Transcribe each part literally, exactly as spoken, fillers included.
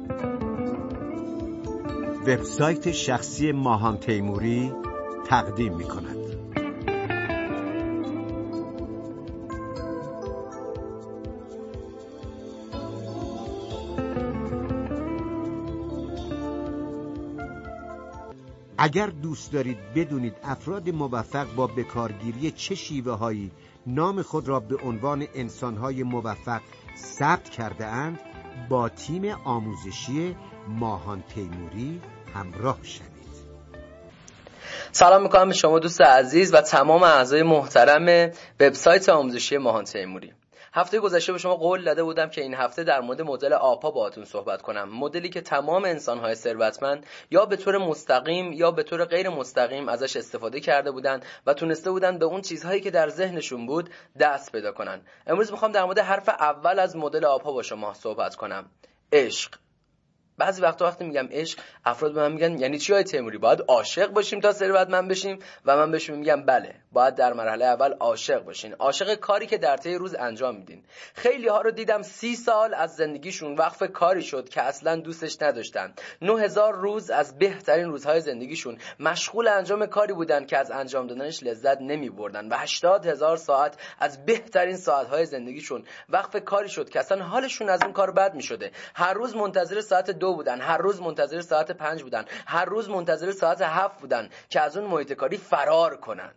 وبسایت شخصی ماهان تیموری تقدیم می‌کند. اگر دوست دارید بدونید افراد موفق با بکارگیری چه شیوه‌هایی نام خود را به عنوان انسان‌های موفق ثبت کرده اند، با تیم آموزشی ماهان تیموری همراه شوید. سلام میکنم به شما دوست عزیز و تمام اعضای محترم وبسایت آموزشی ماهان تیموری. هفته گذشته به شما قول داده بودم که این هفته در مورد مدل آپا باهاتون صحبت کنم، مدلی که تمام انسان‌های ثروتمند یا به طور مستقیم یا به طور غیر مستقیم ازش استفاده کرده بودن و تونسته بودن به اون چیزهایی که در ذهنشون بود دست پیدا کنن. امروز میخوام در مورد حرف اول از مدل آپا با شما صحبت کنم، عشق. بعضی وقتا وقتی میگم عشق، افراد به من میگن یعنی چی آقای تیموری؟ باید عاشق باشیم تا ثروتمند بشیم؟ و من بهشون میگم بله، باید در مرحله اول عاشق باشین، عاشق کاری که در طی روز انجام میدین. خیلی ها رو دیدم سی سال از زندگیشون وقف کاری شد که اصلا دوستش نداشتن. نه هزار روز از بهترین روزهای زندگیشون مشغول انجام کاری بودن که از انجام دادنش لذت نمیبردن و هشتاد هزار ساعت از بهترین ساعتهای زندگیشون وقف کاری شد که اصلا حالشون از اون کار بد میشده. هر روز منتظر ساعت دو بودن، هر روز منتظر ساعت پنج بودن، هر روز منتظر ساعت هفت بودن که از اون محیط کاری فرار کنن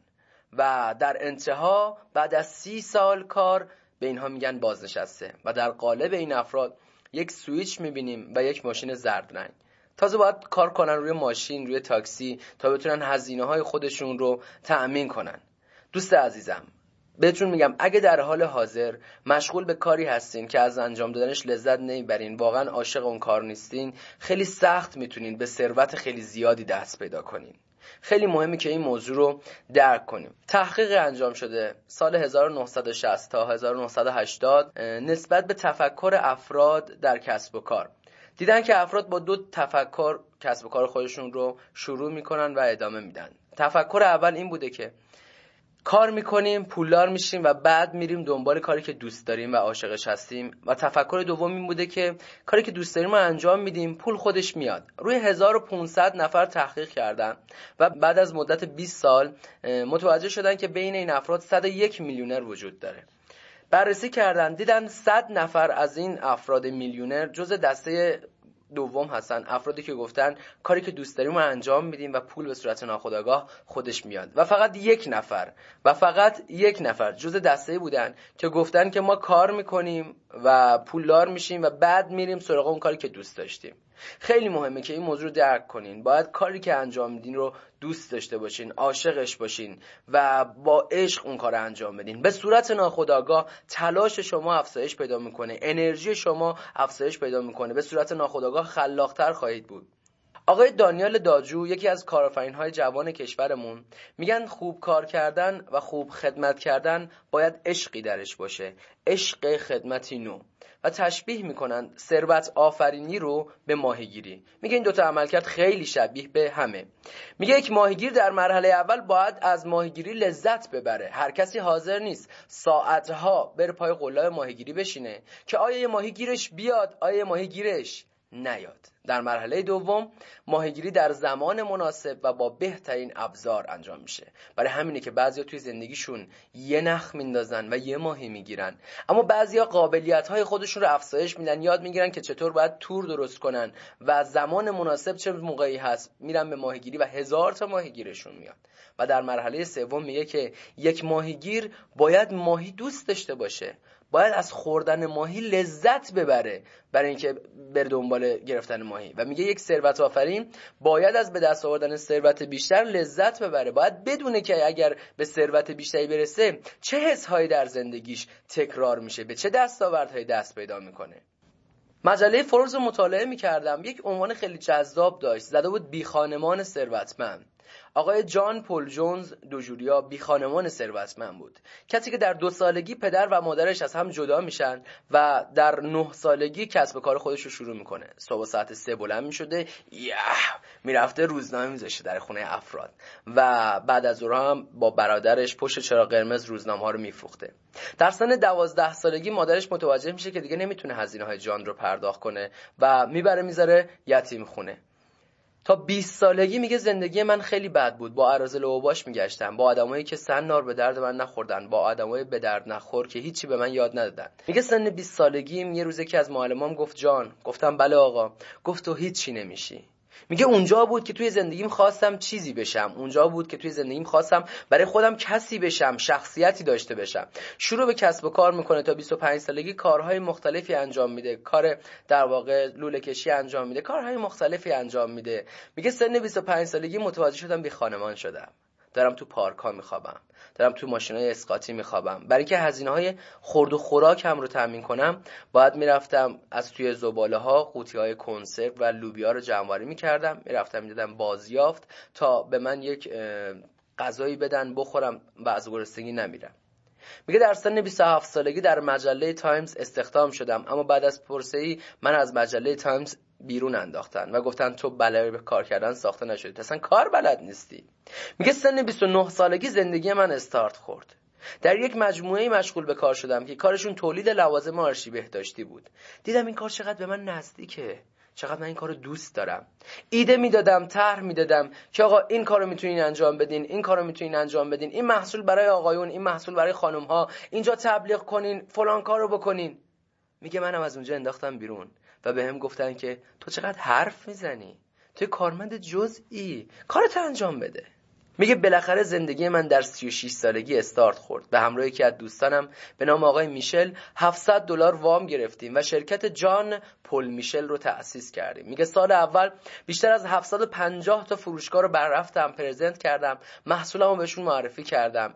و در انتها بعد از سی سال کار به اینها میگن بازنشسته. و در قالب این افراد یک سویچ میبینیم و یک ماشین زرد رنگ. تازه باید کار کنن روی ماشین، روی تاکسی تا بتونن هزینه های خودشون رو تأمین کنن. دوست عزیزم، بهتون میگم اگه در حال حاضر مشغول به کاری هستین که از انجام دادنش لذت نمیبرین، واقعا عاشق اون کار نیستین، خیلی سخت میتونین به ثروت خیلی زیادی دست پیدا کنین. خیلی مهمه که این موضوع رو درک کنیم. تحقیق انجام شده سال هزار و نهصد و شصت تا هزار و نهصد و هشتاد نسبت به تفکر افراد در کسب و کار. دیدن که افراد با دو تفکر کسب و کار خودشون رو شروع میکنن و ادامه میدن. تفکر اول این بوده که کار میکنیم، پولدار میشیم و بعد میریم دنبال کاری که دوست داریم و عاشقش هستیم. و تفکر دوم این بوده که کاری که دوست داریم رو انجام میدیم، پول خودش میاد. روی هزار و پانصد نفر تحقیق کردن و بعد از مدت بیست سال متوجه شدن که بین این افراد صد و یک میلیونر وجود داره. بررسی کردن، دیدن صد نفر از این افراد میلیونر جز دسته دوم هستن، افرادی که گفتن کاری که دوست داریم رو انجام میدیم و پول به صورت ناخودآگاه خودش میاد. و فقط یک نفر و فقط یک نفر جز دسته بودن که گفتن که ما کار میکنیم و پولدار میشیم و بعد میریم سراغ اون کاری که دوست داشتیم. خیلی مهمه که این موضوع رو درک کنین. باید کاری که انجام میدین رو دوست داشته باشین، عاشقش باشین و با عشق اون کار رو انجام بدین. به صورت ناخودآگاه تلاش شما افزایش پیدا میکنه، انرژی شما افزایش پیدا میکنه، به صورت ناخودآگاه خلاق‌تر خواهید بود. آقای دانیال داجو، یکی از کارآفرین‌های جوان کشورمون، میگن خوب کار کردن و خوب خدمت کردن باید عشقی درش باشه، عشق خدمتی نو. و تشبیه میکنن ثروت آفرینی رو به ماهیگیری. میگه این دوتا عملکرد خیلی شبیه به همه. میگه یک ماهیگیر در مرحله اول باید از ماهیگیری لذت ببره. هر کسی حاضر نیست ساعتها بر پای قله ماهیگیری بشینه که آیا یه ماهیگیرش بیاد، آیا یه ماهیگیرش نیاد. در مرحله دوم ماهیگیری در زمان مناسب و با بهترین ابزار انجام میشه. برای همینه که بعضیا توی زندگیشون یه نخ میندازن و یه ماهی میگیرن، اما بعضیا قابلیت‌های خودشون رو افزایش میدن، یاد میگیرن که چطور باید تور درست کنن و زمان مناسب چه موقعی هست میرن به ماهیگیری و هزار تا ماهیگیرشون میاد. و در مرحله سوم میگه که یک ماهیگیر باید ماهی دوست داشته باشه، باید از خوردن ماهی لذت ببره برای اینکه بر دنبال گرفتن ماهی. و میگه یک ثروت آفرین باید از به دست آوردن ثروت بیشتر لذت ببره، باید بدونه که اگر به ثروت بیشتری برسه چه حس‌هایی در زندگیش تکرار میشه، به چه دستاوردهایی دست پیدا میکنه. مجله فوربس رو مطالعه میکردم، یک عنوان خیلی جذاب داشت، زده بود بی خانمان ثروتمند. آقای جان پل جونز دوجوریا بی خانمان ثروتمند بود، کسی که در دو سالگی پدر و مادرش از هم جدا میشن و در نه سالگی کسب کار خودش رو شروع میکنه. صبح ساعت سه بلند میشده، یه میرفته روزنامه میذاشته در خونه افراد و بعد از ظهر هم با برادرش پشت چراغ قرمز روزنامه ها رو میفروخته. در سن دوازده سالگی مادرش متوجه میشه که دیگه نمیتونه هزینه های جان رو پرداخت کنه و میبره میذاره یتیم خونه. تا بیست سالگی میگه زندگی من خیلی بد بود، با اراذل و اوباش میگشتم، با آدمایی که سن نار به درد من نخوردن، با آدمای به درد نخور که هیچی به من یاد ندادن. میگه سن بیست سالگیم یه روزی که از معلمام گفت جان، گفتم بله آقا. گفت تو هیچی نمیشی. میگه اونجا بود که توی زندگیم خواستم چیزی بشم، اونجا بود که توی زندگیم خواستم برای خودم کسی بشم، شخصیتی داشته بشم. شروع به کسب و کار میکنه، تا بیست و پنج سالگی کارهای مختلفی انجام میده، کار در واقع لوله کشی انجام میده، کارهای مختلفی انجام میده. میگه سن بیست و پنج سالگی متوجه شدم بی خانمان شدم، دارم تو پارک‌ها میخوابم، دارم تو ماشینای اسقاطی میخوابم. برای اینکه هزینه‌های خورد و خوراکم رو تامین کنم باید میرفتم از توی زباله‌ها قوطی‌های کنسرو و لوبیا رو جمع‌آوری میکردم، میرفتم میدادم بازیافت تا به من یک غذایی بدن بخورم و از گرسنگی نمیرم. میگه در سن بیست و هفت سالگی در مجله تایمز استخدام شدم، اما بعد از پرسه‌ای من از مجله تایمز بیرون انداختن و گفتن تو برای به کار کردن ساخته نشدی، اصلا کار بلد نیستی. میگه سن بیست و نه سالگی زندگی من استارت خورد. در یک مجموعه مشغول به کار شدم که کارشون تولید لوازم آرشی بهداشتی بود. دیدم این کار چقدر به من نزدیکه، چقدر من این کارو دوست دارم. ایده میدادم، طرح میدادم که آقا این کارو میتونین انجام بدین، این کارو میتونین انجام بدین، این محصول برای آقایون، این محصول برای خانم‌ها، اینجا تبلیغ کنین، فلان کارو بکنین. میگه منم از اونجا انداختم بیرون و بهم گفتن که تو چقدر حرف میزنی، تو کارمند جزئی، کارت انجام بده. میگه بالاخره زندگی من در سی و شش سالگی استارت خورد. به همراه یکی از دوستانم به نام آقای میشل هفتصد دلار وام گرفتیم و شرکت جان پل میشل رو تأسیس کردیم. میگه سال اول بیشتر از هفتصد و پنجاه تا فروشگاه رو بررفتم، پرزنت کردم، محصولمو بهشون معرفی کردم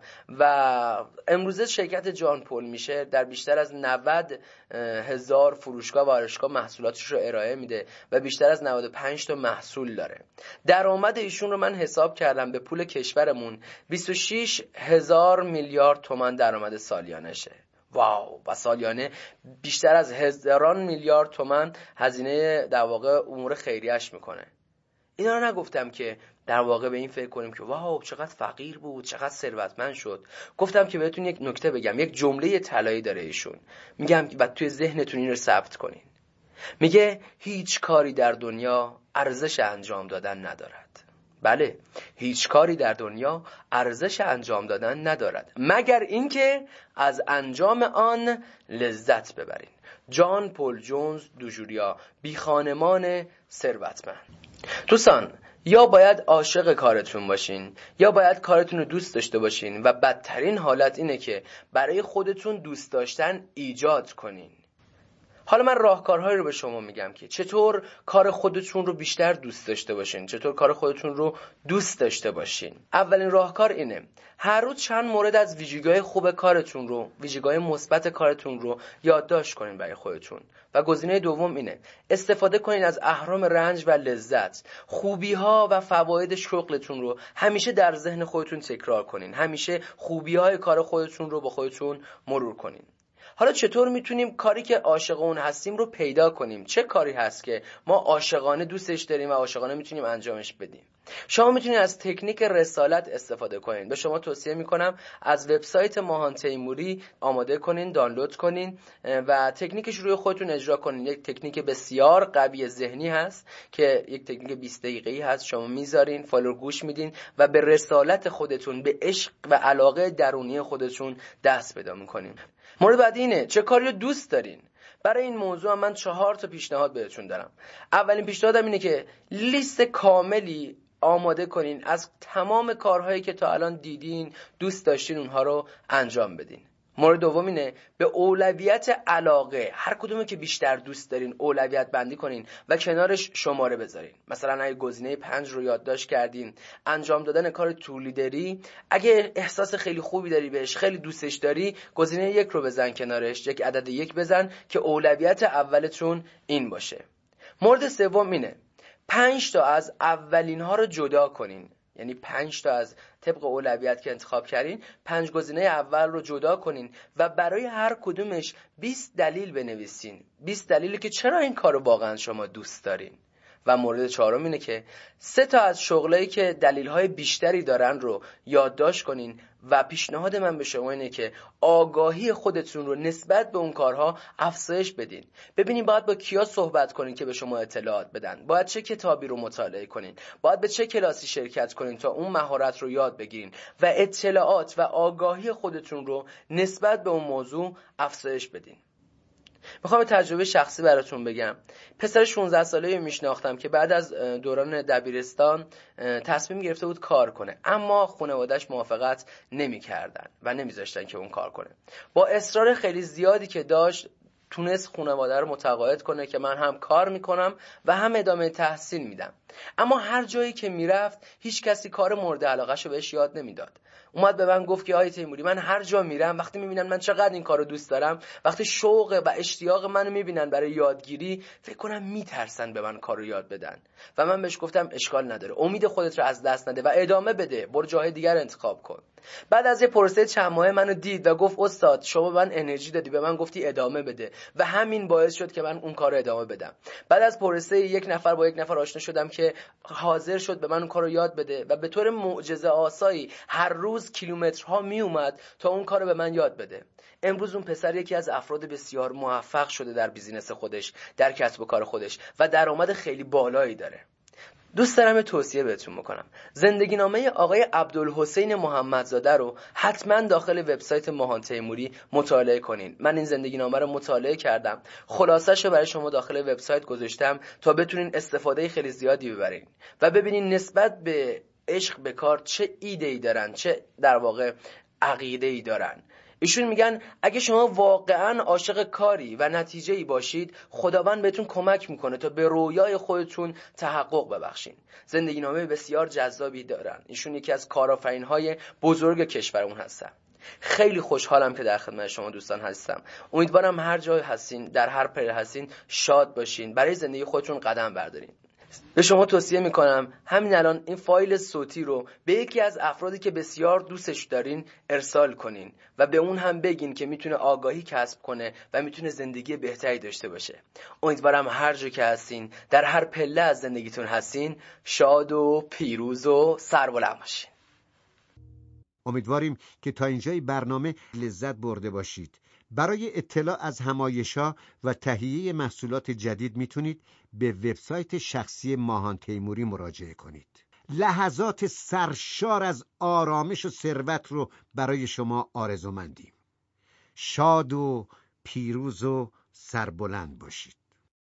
و امروزه شرکت جان پل میشل در بیشتر از نود هزار فروشگاه و آرایشگاه محصولاتش رو ارائه میده و بیشتر از نود و پنج تا محصول داره. درآمد ایشون رو من حساب کردم، به پول کشورمون بیست و شش هزار میلیارد تومان درآمد سالیانشه. واو! و سالیانه بیشتر از هزاران میلیارد تومان هزینه در واقع امور خیریه‌اش میکنه. اینا رو نگفتم که در واقع به این فکر کنیم که واو چقدر فقیر بود، چقدر ثروتمند شد. گفتم که بهتون یک نکته بگم، یک جمله طلایی داره ایشون، میگم که بعد توی ذهنتون این رو ثبت کنین. میگه هیچ کاری در دنیا ارزش انجام دادن ندارد. بله، هیچ کاری در دنیا ارزش انجام دادن ندارد مگر اینکه از انجام آن لذت ببرین. جان پل جونز دوجوریا، بی خانمان ثروتمند. دوستان، یا باید عاشق کارتون باشین یا باید کارتون رو دوست داشته باشین و بدترین حالت اینه که برای خودتون دوست داشتن ایجاد کنین. حالا من راهکارهایی رو به شما میگم که چطور کار خودتون رو بیشتر دوست داشته باشین، چطور کار خودتون رو دوست داشته باشین. اولین راهکار اینه، هر روز چند مورد از ویژگی‌های خوب کارتون رو، ویژگی‌های مثبت کارتون رو یادداشت کنین برای خودتون. و گزینه دوم اینه، استفاده کنین از اهرام رنج و لذت. خوبی‌ها و فواید شغلتون رو همیشه در ذهن خودتون تکرار کنین. همیشه خوبی‌های کار خودتون رو با خودتون مرور کنین. حالا چطور میتونیم کاری که عاشق اون هستیم رو پیدا کنیم؟ چه کاری هست که ما عاشقانه دوستش داریم و عاشقانه میتونیم انجامش بدیم؟ شما میتونید از تکنیک رسالت استفاده کنین. به شما توصیه میکنم از وبسایت ماهان تیموری آماده کنین، دانلود کنین و تکنیکش روی خودتون اجرا کنین. یک تکنیک بسیار قوی ذهنی هست که یک تکنیک بیست دقیقه‌ای هست. شما میذارین، فایل رو گوش میدین و به رسالت خودتون، به عشق و علاقه درونی خودتون دست پیدا میکنین. مورد بعدی اینه، چه کاری رو دوست دارین؟ برای این موضوع من چهار تا پیشنهاد بهتون دارم. اولین پیشنهادم اینه که لیست کاملی آماده کنین از تمام کارهایی که تا الان دیدین، دوست داشتین، اونها رو انجام بدین. مورد دوم اینه، به اولویت علاقه هر کدومی که بیشتر دوست دارین اولویت بندی کنین و کنارش شماره بذارین. مثلا اگه گزینه پنج رو یادداشت کردین، انجام دادن کار تولیدری، اگه احساس خیلی خوبی داری بهش، خیلی دوستش داری، گزینه یک رو بزن کنارش، یک عدد یک بزن که اولویت اولتون این باشه. مورد سوم اینه، پنج تا از اولین ها رو جدا کنین. یعنی پنج تا از طبق اولویت که انتخاب کردین، پنج گزینه اول رو جدا کنین و برای هر کدومش بیست دلیل بنویسین. بیست دلیلی که چرا این کارو واقعا شما دوست دارین. و مورد چهارم اینه که سه تا از شغلایی که دلیل‌های بیشتری دارن رو یادداشت کنین و پیشنهاد من به شما اینه که آگاهی خودتون رو نسبت به اون کارها افزایش بدین. ببینین باید با کیا صحبت کنین که به شما اطلاعات بدن، باید چه کتابی رو مطالعه کنین، باید به چه کلاسی شرکت کنین تا اون مهارت رو یاد بگیرین و اطلاعات و آگاهی خودتون رو نسبت به اون موضوع افزایش بدین. میخوام تجربه شخصی براتون بگم. پسر شانزده ساله‌ای میشناختم که بعد از دوران دبیرستان تصمیم گرفته بود کار کنه، اما خانواده‌اش موافقت نمی‌کردن و نمیذاشتن که اون کار کنه. با اصرار خیلی زیادی که داشت تونست خانواده رو متقاعد کنه که من هم کار میکنم و هم ادامه تحصیل میدم. اما هر جایی که میرفت هیچ کسی کار مورد علاقه‌شو بهش یاد نمیداد. اومد به من گفت که آقای تیموری، من هر جا میرم وقتی میبینن من چقدر این کارو دوست دارم، وقتی شوق و اشتیاق منو میبینن برای یادگیری، فکر کنم میترسن به من کارو یاد بدن. و من بهش گفتم اشکال نداره، امید خودت رو از دست نده و ادامه بده، برو جای دیگر انتخاب کن. بعد از یه پروسه چند ماهه منو دید و گفت استاد شما من انرژی دادی، به من گفتی ادامه بده و همین باعث شد که من اون کارو ادامه بدم. بعد از پروسه یک نفر با یک نفر آشنا شدم که حاضر شد به من اون کارو یاد بده و به طور معجزه آسایی هر روز کیلومترها می اومد تا اون کارو به من یاد بده. امروز اون پسر یکی از افراد بسیار موفق شده در بیزینس خودش، در کسب و کار خودش و درآمد خیلی بالایی داره. دوست دارم توصیه بهتون میکنم. زندگی نامه آقای عبدالحسین محمدزاده رو حتما داخل وبسایت ماهان تیموری مطالعه کنین. من این زندگی نامه رو مطالعه کردم، خلاصش رو برای شما داخل وبسایت گذاشتم تا بتونین استفاده خیلی زیادی ببرین و ببینین نسبت به عشق به کار چه ایده‌ای دارن، چه در واقع عقیده‌ای دارن. ایشون میگن اگه شما واقعا عاشق کاری و نتیجه‌ای باشید، خداوند بهتون کمک میکنه تا به رویای خودتون تحقق ببخشین. زندگی نامه بسیار جذابی دارن. ایشون یکی از کارآفرین‌های بزرگ کشورمون هستن. خیلی خوشحالم که در خدمت شما دوستان هستم. امیدوارم هر جای هستین، در هر پله هستین، شاد باشین، برای زندگی خودتون قدم بردارین. به شما توصیه میکنم همین الان این فایل صوتی رو به یکی از افرادی که بسیار دوستش دارین ارسال کنین و به اون هم بگین که میتونه آگاهی کسب کنه و میتونه زندگی بهتری داشته باشه. امیدوارم هر جا که هستین، در هر پله از زندگیتون هستین، شاد و پیروز و سربلند باشین. امیدواریم که تا اینجای برنامه لذت برده باشید. برای اطلاع از همایش‌ها و تهیه محصولات جدید میتونید به وبسایت شخصی ماهان تیموری مراجعه کنید. لحظات سرشار از آرامش و ثروت رو برای شما آرزومندیم. شاد و پیروز و سربلند باشید.